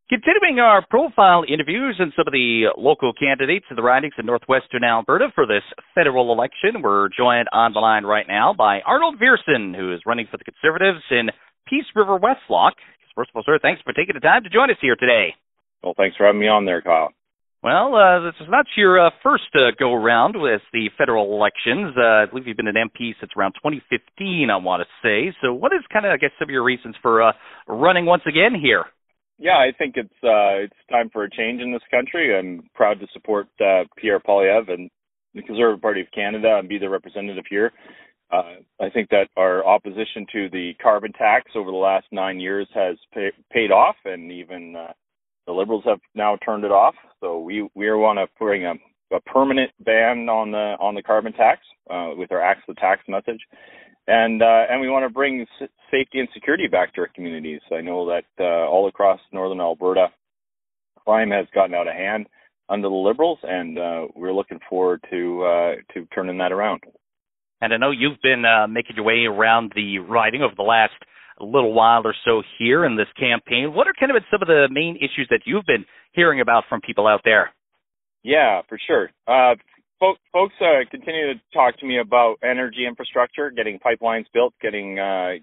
Continuing our profile interviews and some of the local candidates in the ridings in northwestern Alberta for this federal election, we're joined on the line right now by Arnold Viersen, who is running for the Conservatives in Peace River Westlock. First of all, sir, thanks for taking the time to join us here today. Well, thanks for having me on there, Kyle. Well, this is not your first go-around with the federal elections. I believe you've been an MP since around 2015, I want to say. So what is kind of, I guess, some of your reasons for running once again here? Yeah, I think it's time for a change in this country. I'm proud to support Pierre Poilievre and the Conservative Party of Canada and be the representative here. I think that our opposition to the carbon tax over the last 9 years has paid off, and even the Liberals have now turned it off. So we want to bring a permanent ban on the carbon tax with our Axe the Tax message. And we want to bring safety and security back to our communities. I know that all across northern Alberta, crime has gotten out of hand under the Liberals, and we're looking forward to turning that around. And I know you've been making your way around the riding over the last little while or so here in this campaign. What are kind of some of the main issues that you've been hearing about from people out there? Yeah, for sure. Folks continue to talk to me about energy infrastructure, getting pipelines built, getting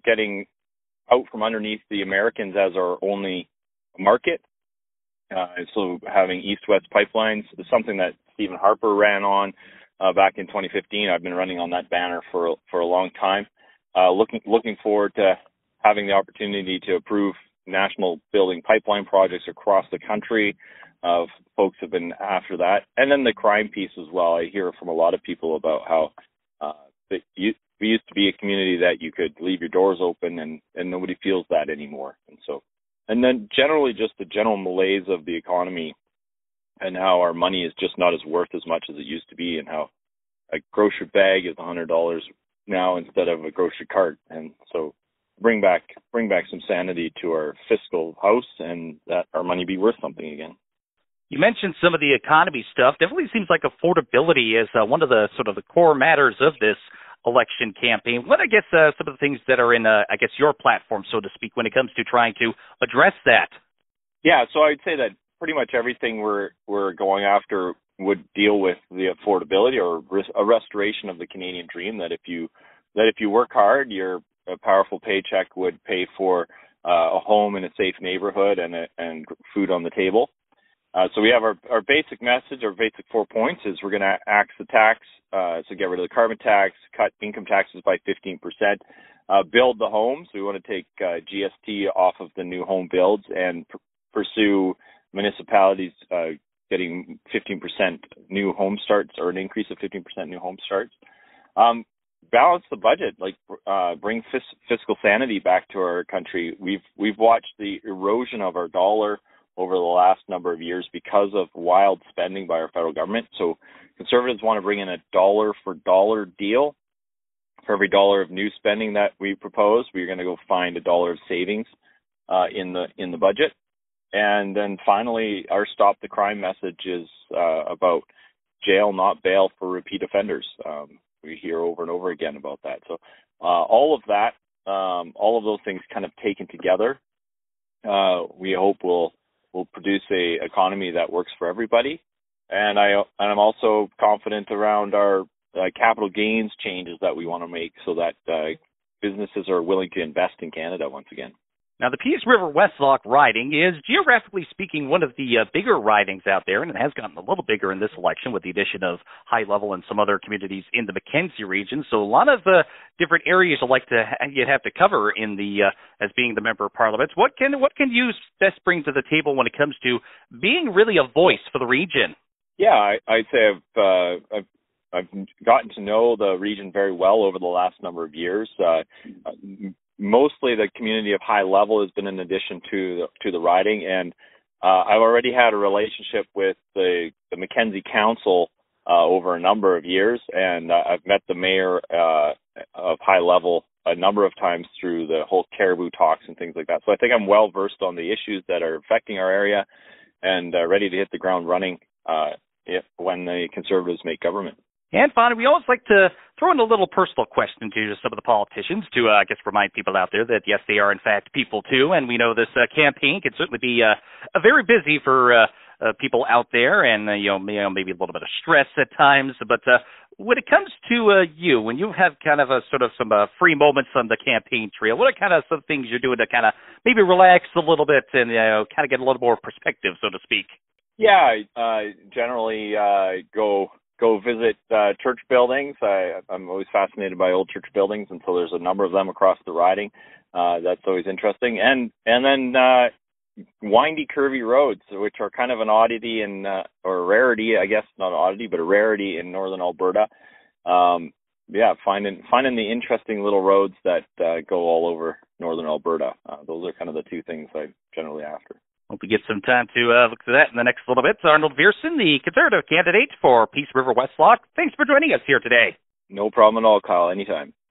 out from underneath the Americans as our only market. So having east-west pipelines is something that Stephen Harper ran on back in 2015. I've been running on that banner for a long time. Looking forward to having the opportunity to approve national building pipeline projects across the country. Folks have been after that. And then the crime piece as well. I hear from a lot of people about how we used to be a community that you could leave your doors open and nobody feels that anymore. And then generally just the general malaise of the economy and how our money is just not as worth as much as it used to be, and how a grocery bag is $100 now instead of a grocery cart. And so bring back some sanity to our fiscal house and that our money be worth something again. You mentioned some of the economy stuff. Definitely seems like affordability is one of the sort of the core matters of this election campaign. What, I guess, some of the things that are in, your platform, so to speak, when it comes to trying to address that? Yeah, so I'd say that pretty much everything we're going after would deal with the affordability or a restoration of the Canadian dream. That if you work hard, your powerful paycheck would pay for a home in a safe neighborhood and food on the table. So we have our basic message, our basic 4 points is we're going to axe the tax, so get rid of the carbon tax, cut income taxes by 15%, build the homes. We want to take GST off of the new home builds and pursue municipalities getting 15% new home starts, or an increase of 15% new home starts. Balance the budget, bring fiscal sanity back to our country. We've watched the erosion of our dollar over the last number of years because of wild spending by our federal government. So Conservatives want to bring in a dollar for dollar deal. For every dollar of new spending that we propose, we're going to go find a dollar of savings in the budget. And then finally, our Stop the Crime message is about jail, not bail, for repeat offenders. We hear over and over again about that. So all of those things kind of taken together, we hope will produce a economy that works for everybody. And I'm also confident around our capital gains changes that we want to make so that businesses are willing to invest in Canada once again. Now, the Peace River Westlock riding is, geographically speaking, one of the bigger ridings out there, and it has gotten a little bigger in this election with the addition of High Level and some other communities in the Mackenzie region. So a lot of different areas you'd have to cover in the as being the member of Parliament. What can you best bring to the table when it comes to being really a voice for the region? Yeah, I'd say I've gotten to know the region very well over the last number of years. Mostly the community of High Level has been an addition to the riding, and I've already had a relationship with the Mackenzie Council over a number of years, and I've met the mayor of High Level a number of times through the whole caribou talks and things like that. So I think I'm well versed on the issues that are affecting our area and ready to hit the ground running when the Conservatives make government. And finally, we always like to throw in a little personal question to some of the politicians to, I guess, remind people out there that, yes, they are, in fact, people, too. And we know this campaign can certainly be very busy for people out there and, maybe a little bit of stress at times. But when it comes to you, when you have kind of some free moments on the campaign trail, what are kind of some things you're doing to kind of maybe relax a little bit and, kind of get a little more perspective, so to speak? Yeah, I generally go visit church buildings. I'm always fascinated by old church buildings, and so there's a number of them across the riding. That's always interesting. And then windy, curvy roads, which are kind of an oddity or a rarity, I guess, not an oddity, but a rarity in northern Alberta. Finding the interesting little roads that go all over northern Alberta. Those are kind of the two things I'm generally after. Hope we get some time to look at that in the next little bit. Arnold Viersen, the Conservative candidate for Peace River Westlock. Thanks for joining us here today. No problem at all, Kyle. Anytime.